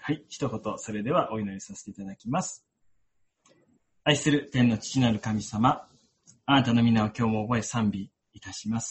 はい、一言、それではお祈りさせていただきます。愛する天の父なる神様、あなたの皆を今日も覚え賛美いたします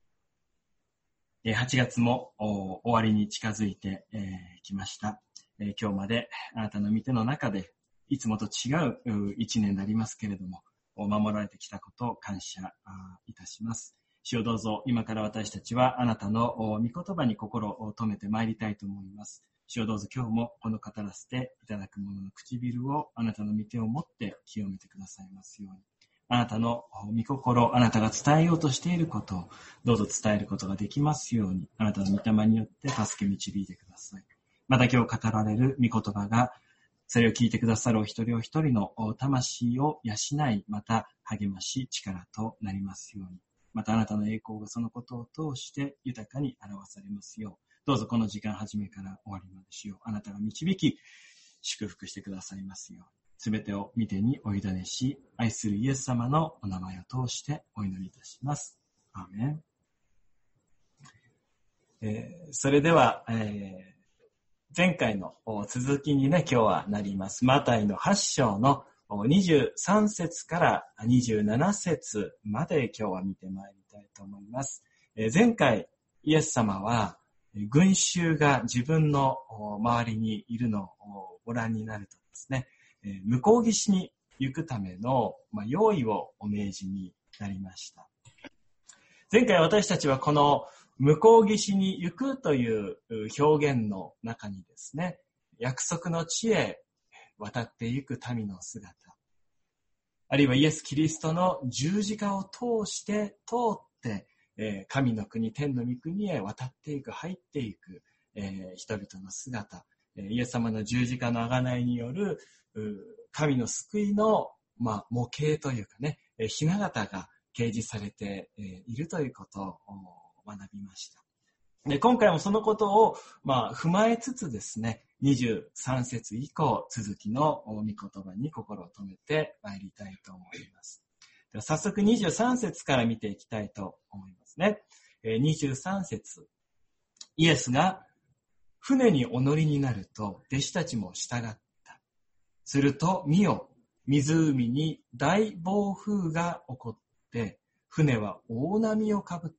。8月も終わりに近づいてきました。今日まであなたの御手の中でいつもと違う一年になりますけれども、守られてきたことを感謝いたします。主をどうぞ今から私たちはあなたの御言葉に心を留めてまいりたいと思います。主をどうぞ今日もこの語らせていただく者の唇をあなたの御手を持って清めてくださいますように。あなたの御心、あなたが伝えようとしていることをどうぞ伝えることができますように、あなたの御霊によって助け導いてください。また今日語られる御言葉が、それを聞いてくださるお一人お一人の魂を養い、また励まし、力となりますように。またあなたの栄光がそのことを通して豊かに表されますよう。どうぞこの時間始めから終わりまでしよう。あなたが導き、祝福してくださいますよう。すべてを御手にお委ねし、愛するイエス様のお名前を通してお祈りいたします。アーメン。それでは、前回の続きにね、今日はなります。マタイの8章の23節から27節まで今日は見てまいりたいと思います。前回、イエス様は群衆が自分の周りにいるのをご覧になるとですね、向こう岸に行くための用意をお命じになりました。前回私たちはこの向こう岸に行くという表現の中にですね、約束の地へ渡っていく民の姿、あるいはイエス・キリストの十字架を通って、神の国、天の御国へ渡っていく、入っていく、人々の姿、イエス様の十字架の贖いによる神の救いの、模型というかね、ひな形が掲示されているということを学びました。で、今回もそのことを、踏まえつつですね、23節以降、続きの御言葉に心を留めてまいりたいと思います。では早速23節から見ていきたいと思いますね。23節、イエスが船にお乗りになると、弟子たちも従った。すると、見よ、湖に大暴風が起こって、船は大波をかぶった。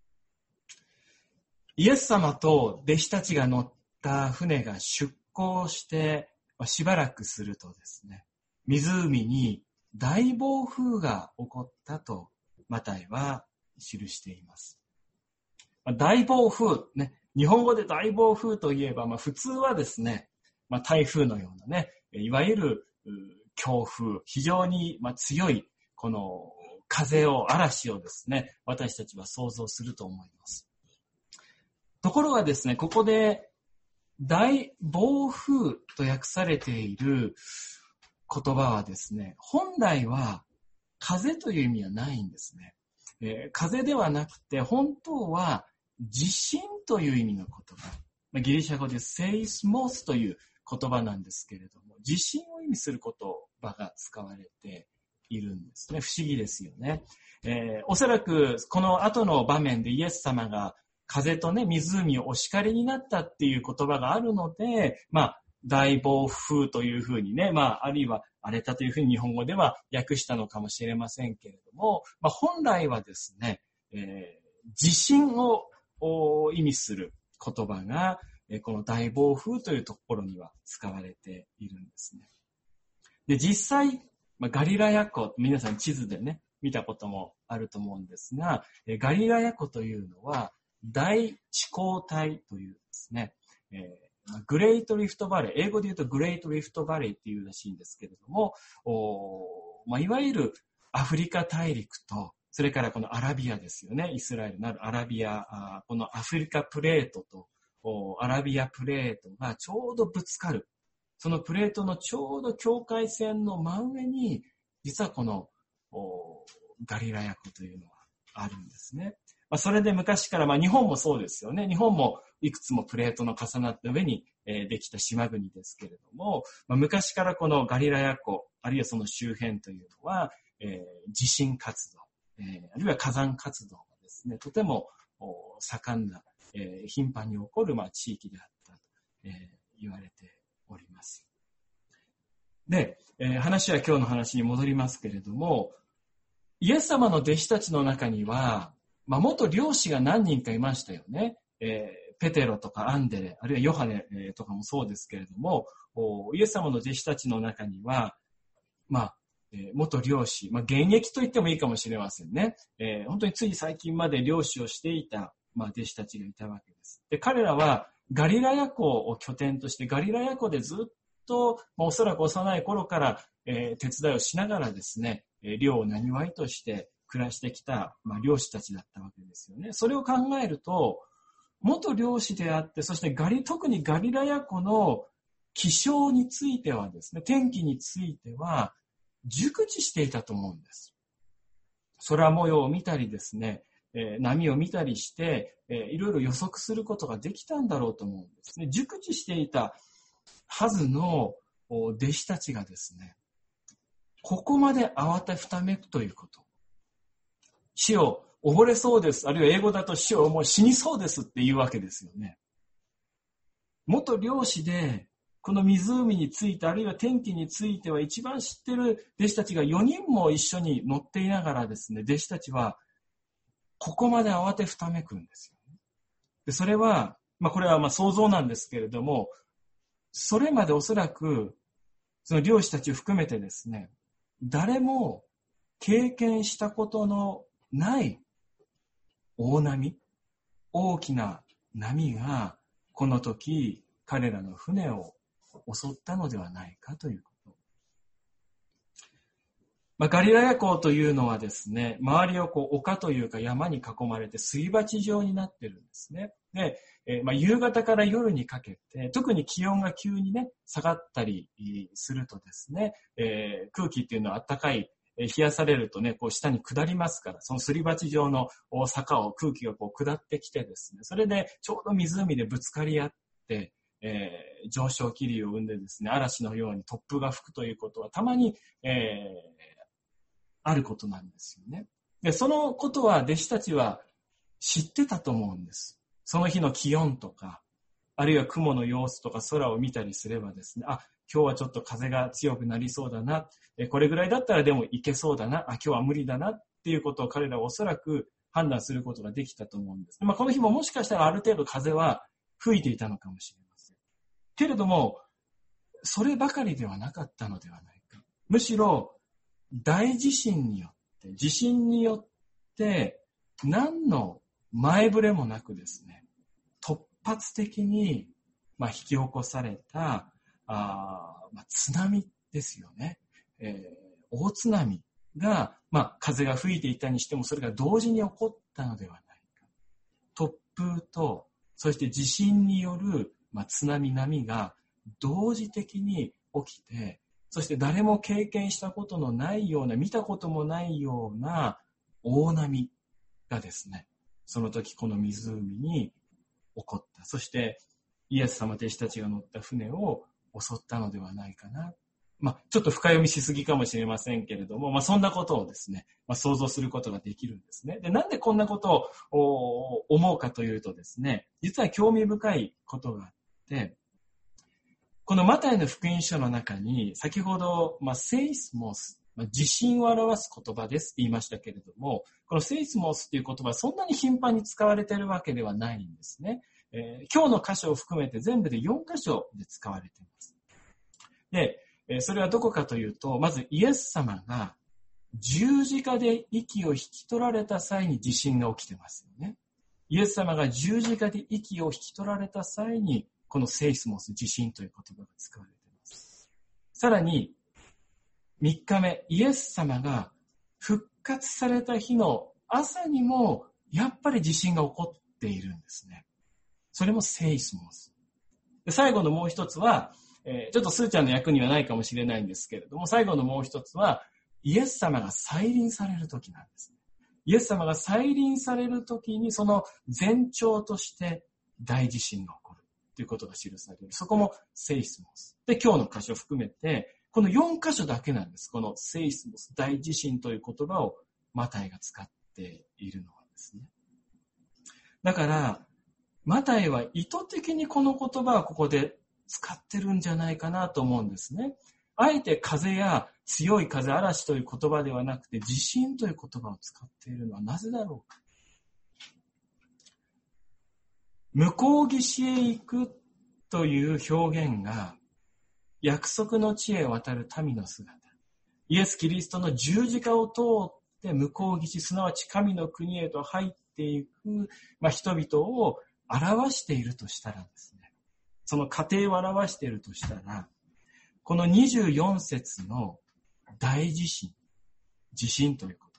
イエス様と弟子たちが乗った船が出港してしばらくするとですね、湖に大暴風が起こったとマタイは記しています。大暴風、ね、日本語で大暴風といえば、普通はですね、台風のようなね、いわゆる強風、非常に強いこの風を、嵐をですね、私たちは想像すると思います。ところがですね、ここで大暴風と訳されている言葉はですね、本来は風という意味はないんですね。風ではなくて、本当は地震という意味の言葉。ギリシャ語でセイスモスという言葉なんですけれども、地震を意味する言葉が使われているんですね。不思議ですよね。おそらくこの後の場面でイエス様が風とね、湖をお叱りになったっていう言葉があるので、大暴風というふうにね、あるいは荒れたというふうに日本語では訳したのかもしれませんけれども、本来はですね、地震を意味する言葉が、この大暴風というところには使われているんですね。で、実際、ガリラヤ湖、皆さん地図でね、見たこともあると思うんですが、ガリラヤ湖というのは、大地溝帯というですね、グレートリフトバレー、英語で言うとグレートリフトバレーっていうらしいんですけれども、いわゆるアフリカ大陸と、それからこのアラビアですよね、イスラエルのあるアラビア、このアフリカプレートとアラビアプレートがちょうどぶつかる。そのプレートのちょうど境界線の真上に、実はこのガリラヤ湖というのはあるんですね。それで昔から、日本もそうですよね。日本もいくつもプレートの重なった上にできた島国ですけれども、昔からこのガリラヤ湖、あるいはその周辺というのは、地震活動、あるいは火山活動がですね、とても盛んな、頻繁に起こる地域であったと言われてで、話は今日の話に戻りますけれども、イエス様の弟子たちの中には、元漁師が何人かいましたよね。ペテロとかアンデレ、あるいはヨハネとかもそうですけれども、イエス様の弟子たちの中には、元漁師、現役と言ってもいいかもしれませんね。本当につい最近まで漁師をしていた、弟子たちがいたわけです。で、彼らはガリラヤ湖を拠点として、ガリラヤ湖でずっと、おそらく幼い頃から、手伝いをしながらですね、漁を生業として暮らしてきた、漁師たちだったわけですよね。それを考えると、元漁師であって、そして特にガリラヤ湖の気象についてはですね、天気については、熟知していたと思うんです。空模様を見たりですね、波を見たりして、いろいろ予測することができたんだろうと思うんですね。熟知していたはずの弟子たちがですね、ここまで慌てふためくということ。死を溺れそうです。あるいは英語だと死をもう死にそうですっていうわけですよね。元漁師で、この湖について、あるいは天気については一番知ってる弟子たちが4人も一緒に乗っていながらですね、弟子たちはここまで慌てふためくんですよ。で、それは、これは想像なんですけれども、それまでおそらく、その漁師たちを含めてですね、誰も経験したことのない大波、大きな波がこの時彼らの船を襲ったのではないかということ。ガリラヤ湖というのはですね、周りを丘というか山に囲まれてすり鉢状になってるんですね。で、夕方から夜にかけて、特に気温が急にね、下がったりするとですね、空気っていうのは暖かい、冷やされるとね、下に下りますから、そのすり鉢状の坂を空気が下ってきてですね、それでちょうど湖でぶつかり合って、上昇気流を生んでですね、嵐のように突風が吹くということはたまに、あることなんですよね。で、そのことは弟子たちは知ってたと思うんです。その日の気温とか、あるいは雲の様子とか空を見たりすればですね、今日はちょっと風が強くなりそうだな、これぐらいだったらでもいけそうだな、今日は無理だなっていうことを彼らはおそらく判断することができたと思うんです。この日ももしかしたらある程度風は吹いていたのかもしれません。けれども、そればかりではなかったのではないか。むしろ、大地震によって、地震によって、何の前触れもなくですね、突発的に、引き起こされた、津波ですよね。大津波が、風が吹いていたにしても、それが同時に起こったのではないか。突風と、そして地震による、津波波が同時的に起きて、そして誰も経験したことのないような、見たこともないような大波がですね、その時この湖に起こった。そしてイエス様弟子たちが乗った船を襲ったのではないかな。ちょっと深読みしすぎかもしれませんけれども、そんなことをですね、想像することができるんですね。で、なんでこんなことを思うかというとですね、実は興味深いことがあって、このマタイの福音書の中に、先ほど、セイスモス、地震を表す言葉ですって言いましたけれども、このセイスモスという言葉はそんなに頻繁に使われているわけではないんですね。今日の箇所を含めて全部で4箇所で使われています。で、それはどこかというと、まずイエス様が十字架で息を引き取られた際に地震が起きてますよね。イエス様が十字架で息を引き取られた際に、このセイスモス、地震という言葉が使われています。さらに、3日目、イエス様が復活された日の朝にも、やっぱり地震が起こっているんですね。それもセイスモス。で、最後のもう一つは、ちょっとスーちゃんの役にはないかもしれないんですけれども、最後のもう一つは、イエス様が再臨される時なんです。イエス様が再臨される時に、その前兆として大地震が起こる。ということが記される。そこもセイスモス。で、今日の箇所を含めて、この4箇所だけなんです。このセイスモス、大地震という言葉をマタイが使っているのはですね。だから、マタイは意図的にこの言葉をここで使ってるんじゃないかなと思うんですね。 あえて風や強い風、嵐という言葉ではなくて、地震という言葉を使っているのはなぜだろうか。向こう岸へ行くという表現が、約束の地へ渡る民の姿。イエス・キリストの十字架を通って向こう岸、すなわち神の国へと入っていく、人々を表しているとしたらですね、その過程を表しているとしたら、この24節の大地震、地震ということ。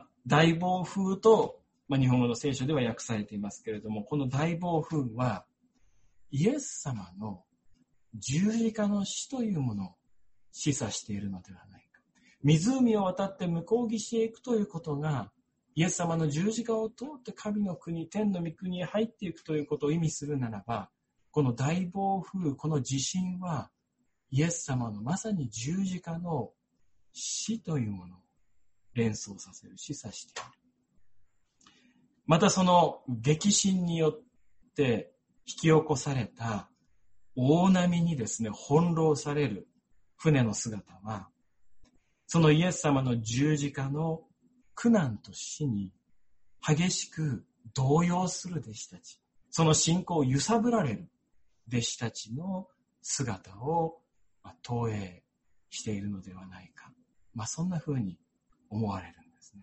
大暴風と、日本語の聖書では訳されていますけれども、この大暴風は、イエス様の十字架の死というものを示唆しているのではないか。湖を渡って向こう岸へ行くということが、イエス様の十字架を通って神の国、天の御国へ入っていくということを意味するならば、この大暴風、この地震は、イエス様のまさに十字架の死というものを連想させる、示唆している。またその激震によって引き起こされた大波にですね、翻弄される船の姿は、そのイエス様の十字架の苦難と死に激しく動揺する弟子たち、その信仰を揺さぶられる弟子たちの姿を投影しているのではないか。そんな風に思われるんですね。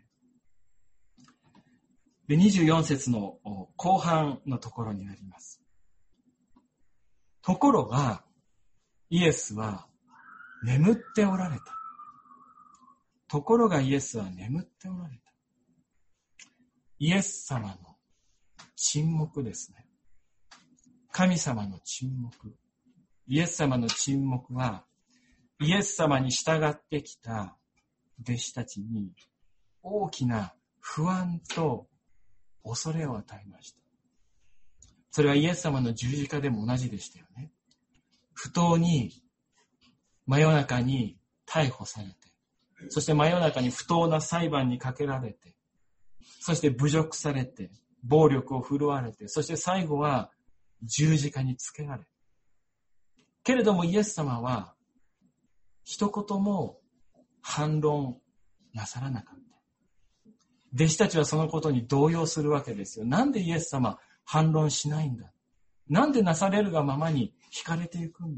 で、24節の後半のところになります。ところが、イエスは眠っておられた。ところがイエスは眠っておられた。イエス様の沈黙ですね。神様の沈黙。イエス様の沈黙は、イエス様に従ってきた弟子たちに大きな不安と恐れを与えました。それはイエス様の十字架でも同じでしたよね。不当に真夜中に逮捕されて、そして真夜中に不当な裁判にかけられて、そして侮辱されて、暴力を振るわれて、そして最後は十字架につけられ。けれどもイエス様は一言も反論なさらなかった。弟子たちはそのことに動揺するわけですよ。なんでイエス様反論しないんだ。なんでなされるがままに惹かれていくんだ。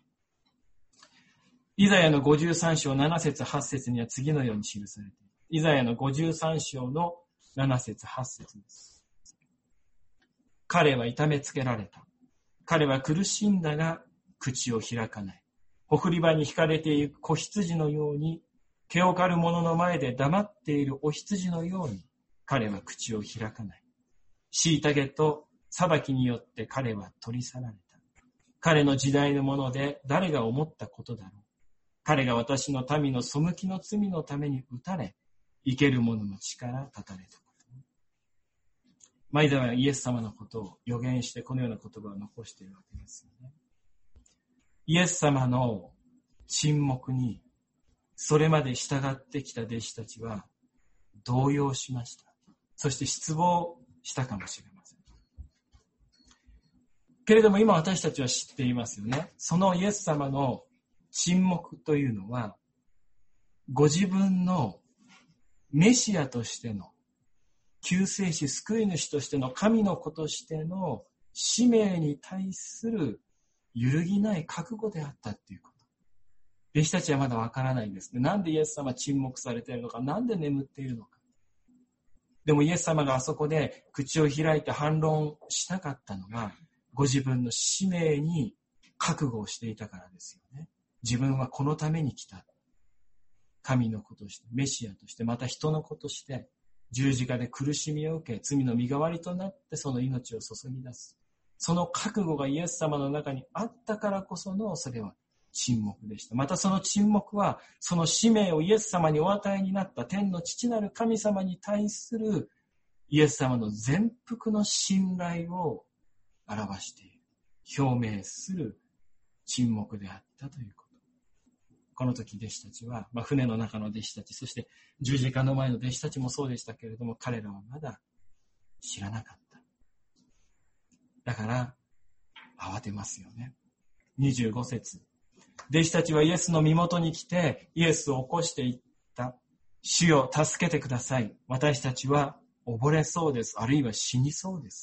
イザヤの53章7節8節には次のように記されている。イザヤの53章の7節8節です。彼は痛めつけられた。彼は苦しんだが口を開かない。ほふり場に惹かれていく子羊のように、毛を刈る者の前で黙っているお羊のように、彼は口を開かない。虐げと裁きによって彼は取り去られた。彼の時代のもので誰が思ったことだろう。彼が私の民の背きの罪のために打たれ、生ける者の血から断たれたこと。マイダはイエス様のことを予言してこのような言葉を残しているわけですよね。イエス様の沈黙にそれまで従ってきた弟子たちは動揺しました。そして失望したかもしれません。けれども今私たちは知っていますよね。そのイエス様の沈黙というのは、ご自分のメシアとしての救世主、救い主としての神の子としての使命に対する揺るぎない覚悟であったということ。弟子たちはまだわからないんですね。なんでイエス様は沈黙されているのか、なんで眠っているのか。でもイエス様があそこで口を開いて反論しなかったのは、ご自分の使命に覚悟をしていたからですよね。自分はこのために来た。神の子として、メシアとして、また人の子として、十字架で苦しみを受け、罪の身代わりとなってその命を注ぎ出す。その覚悟がイエス様の中にあったからこその、それは沈黙でした。またその沈黙は、その使命をイエス様にお与えになった天の父なる神様に対するイエス様の全幅の信頼を表している。表明する沈黙であったということ。この時弟子たちは、船の中の弟子たち、そして十字架の前の弟子たちもそうでしたけれども、彼らはまだ知らなかった。だから、慌てますよね。25節。 弟子たちはイエスの身元に来て、イエスを起こしていった。主よ、助けてください。私たちは溺れそうです。あるいは死にそうです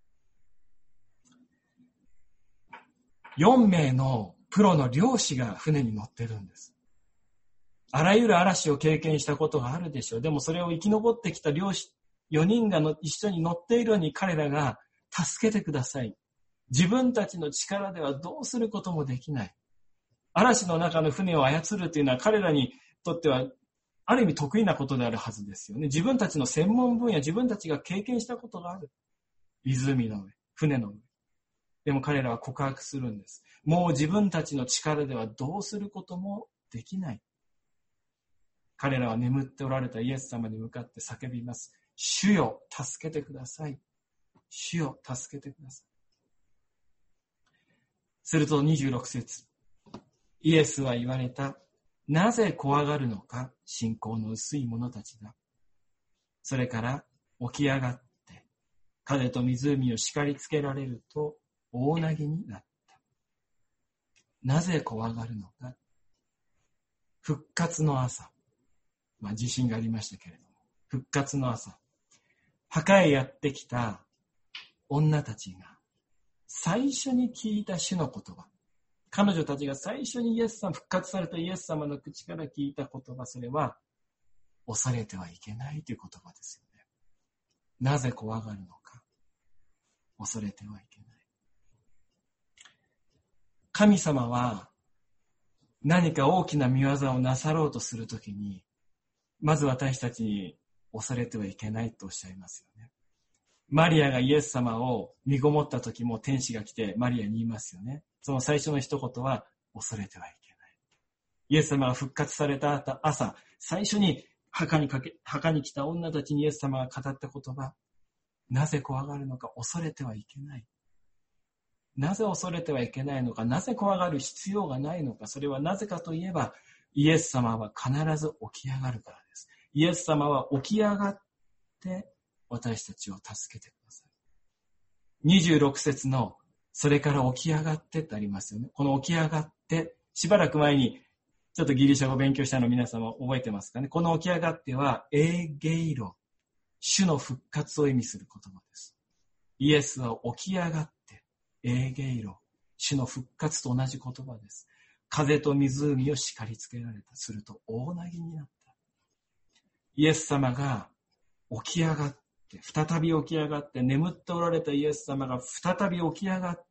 。4名のプロの漁師が船に乗ってるんです。あらゆる嵐を経験したことがあるでしょう。でもそれを生き残ってきた漁師4人が一緒に乗っているように彼らが助けてください。自分たちの力ではどうすることもできない。嵐の中の船を操るというのは彼らにとってはある意味得意なことであるはずですよね。自分たちの専門分野、自分たちが経験したことがある。湖の上、船の上。でも彼らは告白するんです。もう自分たちの力ではどうすることもできない。彼らは眠っておられたイエス様に向かって叫びます。主よ、助けてください。主よ、助けてください。すると26節。イエスは言われた。なぜ怖がるのか、信仰の薄い者たちだ。それから起き上がって、風と湖を叱りつけられると大なぎになった。なぜ怖がるのか。復活の朝。地震がありましたけれども、復活の朝。墓へやってきた女たちが最初に聞いた主の言葉。彼女たちが最初に復活されたイエス様の口から聞いた言葉、それは恐れてはいけないという言葉ですよね。なぜ怖がるのか。恐れてはいけない。神様は何か大きな御業をなさろうとするときに、まず私たちに恐れてはいけないとおっしゃいますよね。マリアがイエス様を身ごもった時も天使が来てマリアに言いますよね。その最初の一言は恐れてはいけない。イエス様が復活された朝、最初に墓に来た女たちにイエス様が語った言葉、なぜ怖がるのか、恐れてはいけない。なぜ恐れてはいけないのか、なぜ怖がる必要がないのか、それはなぜかといえば、イエス様は必ず起き上がるからです。イエス様は起き上がって私たちを助けてください。26節のそれから起き上がってってありますよね。この起き上がって、しばらく前にちょっとギリシャ語を勉強したの皆様覚えてますかね。この起き上がってはエーゲイロ、主の復活を意味する言葉です。イエスは起き上がって、エーゲイロ、主の復活と同じ言葉です。風と湖を叱りつけられた。すると大なぎになった。イエス様が起き上がって、再び起き上がって、眠っておられたイエス様が再び起き上がって、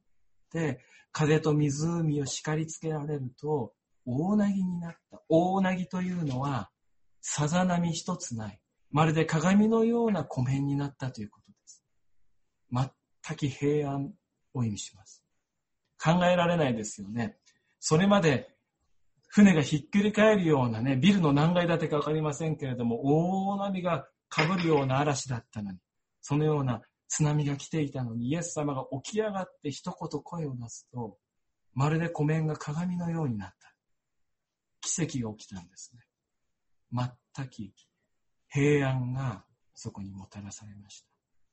風と湖を叱りつけられると大なぎになった。大なぎというのはさざ波一つない。まるで鏡のような湖面になったということです。全く平安を意味します。考えられないですよね。それまで船がひっくり返るようなね、ビルの何階建てかわかりませんけれども、大波が被るような嵐だったのに、そのような津波が来ていたのに、イエス様が起き上がって一言声を出すと、まるで湖面が鏡のようになった。奇跡が起きたんですね。全く平安がそこにもたらされました。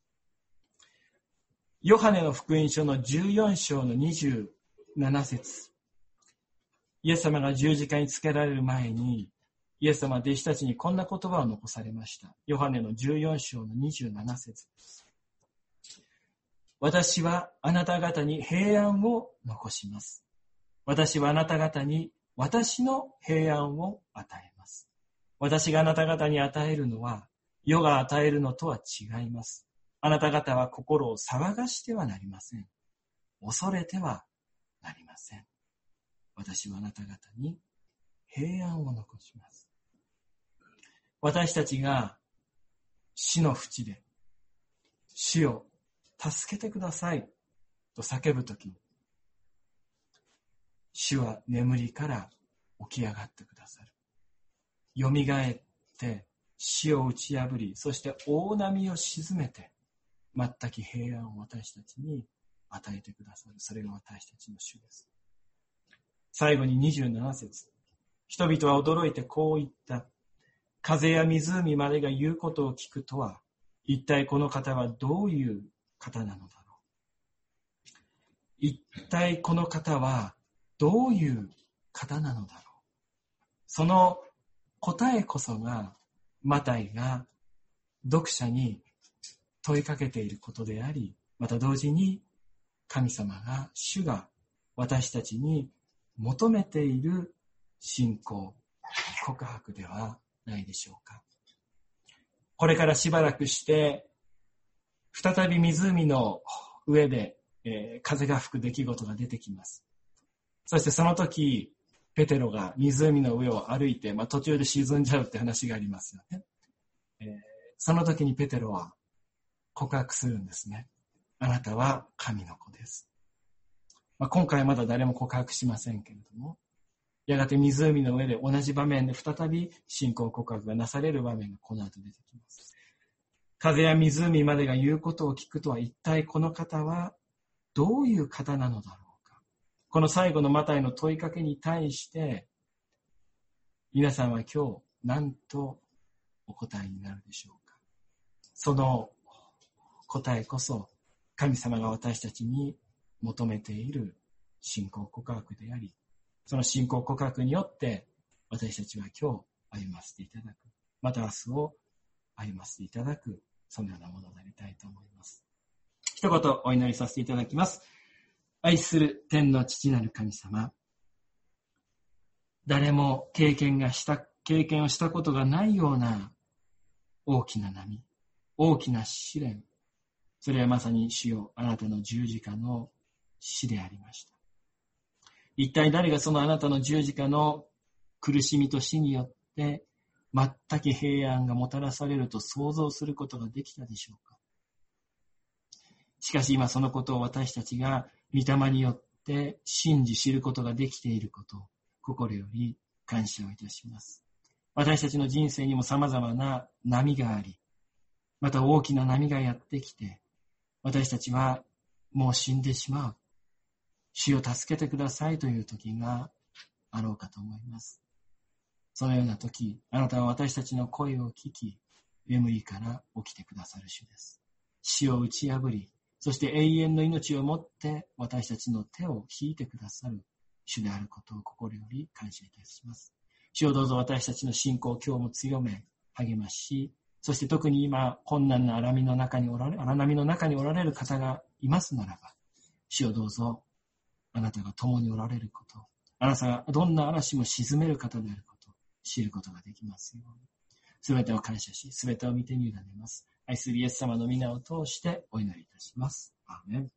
ヨハネの福音書の14章の27節。イエス様が十字架につけられる前に、イエス様は弟子たちにこんな言葉を残されました。ヨハネの14章の27節です。私はあなた方に平安を残します。私はあなた方に私の平安を与えます。私があなた方に与えるのは、世が与えるのとは違います。あなた方は心を騒がしてはなりません。恐れてはなりません。私はあなた方に平安を残します。私たちが死の淵で、主を助けてくださいと叫ぶときに、主は眠りから起き上がってくださる。よみがえって死を打ち破り、そして大波を沈めて、全く平安を私たちに与えてくださる。それが私たちの主です。最後に27節。人々は驚いてこう言った。風や湖までが言うことを聞くとは、一体この方はどういう方なのだろう。一体この方はどういう方なのだろう。その答えこそがマタイが読者に問いかけていることであり、また同時に神様が、主が私たちに求めている信仰、告白ではないでしょうか。これからしばらくして再び湖の上で、風が吹く出来事が出てきます。そしてその時ペテロが湖の上を歩いて、途中で沈んじゃうって話がありますよね。その時にペテロは告白するんですね。あなたは神の子です。今回はまだ誰も告白しませんけれども、やがて湖の上で同じ場面で再び信仰告白がなされる場面がこの後出てきます。風や湖までが言うことを聞くとは、一体この方はどういう方なのだろうか。この最後のマタイの問いかけに対して皆さんは今日何とお答えになるでしょうか。その答えこそ神様が私たちに求めている信仰告白であり、その信仰告白によって私たちは今日歩ませていただく、また明日を歩ませていただく、そのようなものになりたいと思います。一言お祈りさせていただきます。愛する天の父なる神様、誰も経験をしたことがないような大きな波、大きな試練、それはまさに主よ、あなたの十字架の死でありました。一体誰がそのあなたの十字架の苦しみと死によって全く平安がもたらされると想像することができたでしょうか。しかし今そのことを私たちが御霊によって信じ知ることができていることを心より感謝をいたします。私たちの人生にも様々な波があり、また大きな波がやってきて、私たちはもう死んでしまう。主を助けてくださいという時があろうかと思います。そのような時、あなたは私たちの声を聞き、眠りから起きてくださる主です。死を打ち破り、そして永遠の命をもって私たちの手を引いてくださる主であることを心より感謝いたします。主をどうぞ私たちの信仰を今日も強め、励まし、そして特に今困難な荒波の中におられる方がいますならば、主をどうぞあなたが共におられること、あなたがどんな嵐も沈める方であることを知ることができますように。すべてを感謝し、すべてを見てに委ねます。愛するイエス様の皆を通してお祈りいたします。アーメン。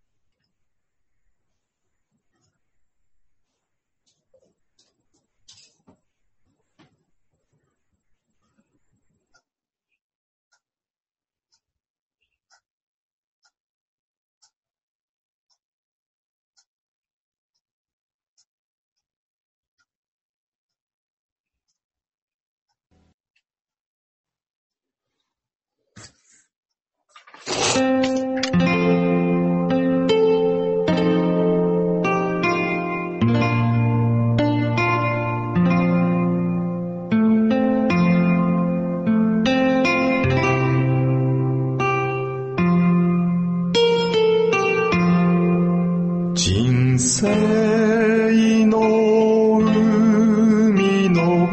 人生の海の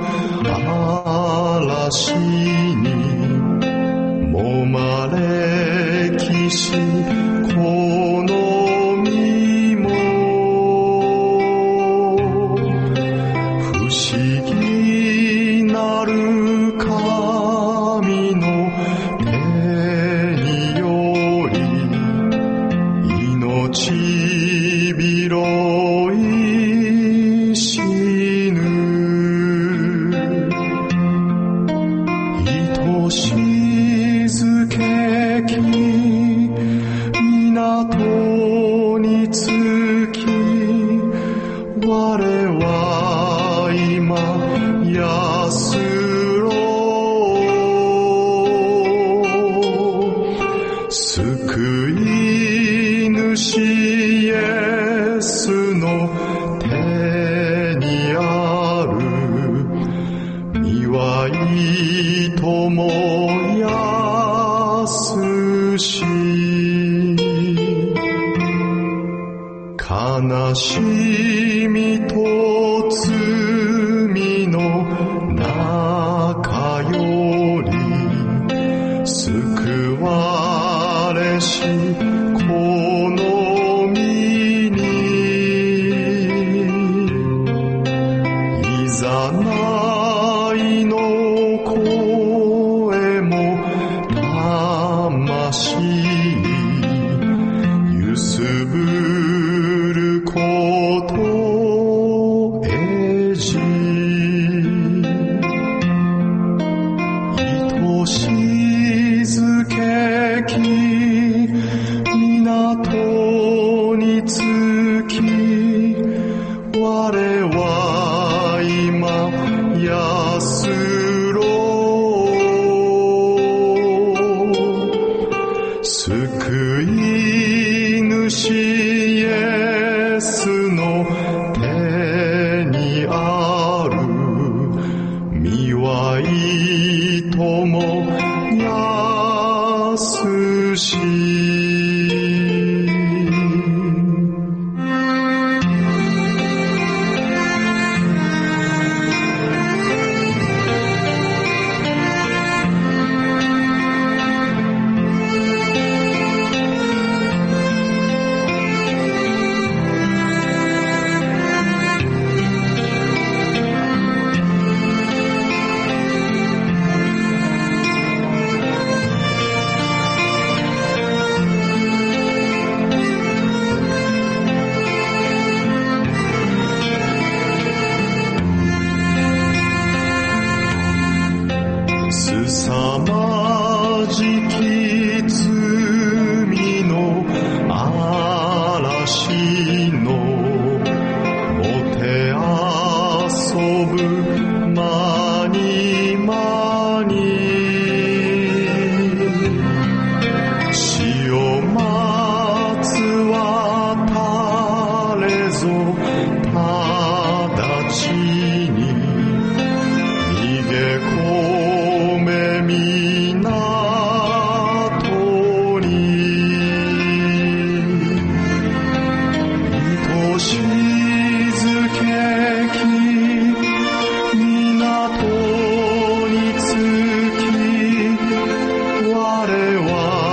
嵐に揉まれきしこの身も不思議なる神の手により命広い死ぬ愛しけき港に着き我は今安ろう救い主イエスの手にある御愛とも安し悲しみととえじ愛しずけき港に着き我は今安ろう救い主イエスの手にある御愛とも安し凄まじき罪の嵐のもてあそぶ